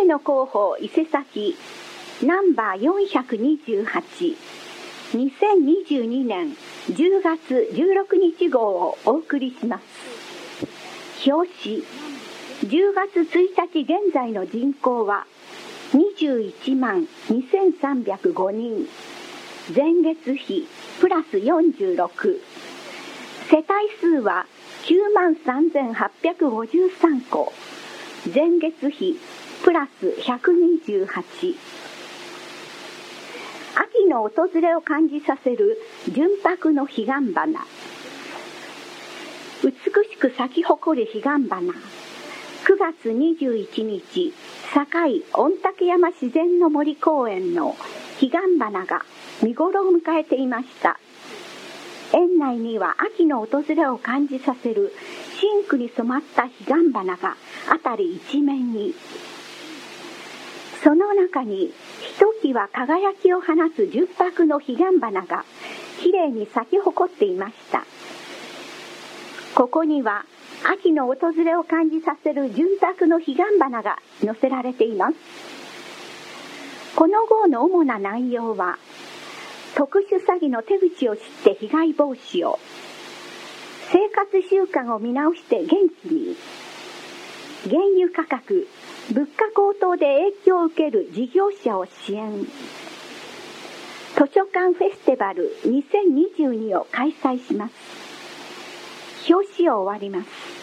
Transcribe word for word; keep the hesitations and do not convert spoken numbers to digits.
例の広報伊勢崎ナンバーよんひゃくにじゅうはち、にせんにじゅうにねんじゅうがつじゅうろくにち号をお送りします。表紙、じゅうがつついたち現在の人口はにじゅういちまんにせんさんびゃくごにん、前月比プラスよんじゅうろく、世帯数はきゅうまんさんぜんはっぴゃくごじゅうさんこ、前月比プラスひゃくにじゅうはち。秋の訪れを感じさせる純白の彼岸花、美しく咲き誇る彼岸花。くがつにじゅういちにち、堺御嶽山自然の森公園の彼岸花が見頃を迎えていました。園内には秋の訪れを感じさせる深紅に染まった彼岸花が辺り一面に。その中にひときわ輝きを放つ純白の彼岸花がきれいに咲き誇っていました。ここには秋の訪れを感じさせる純白の彼岸花が載せられています。この号の主な内容は、特殊詐欺の手口を知って被害防止を、生活習慣を見直して元気に、原油価格、物価高騰で影響を受ける事業者を支援、図書館フェスティバルにせんにじゅうにを開催します。表紙を終わります。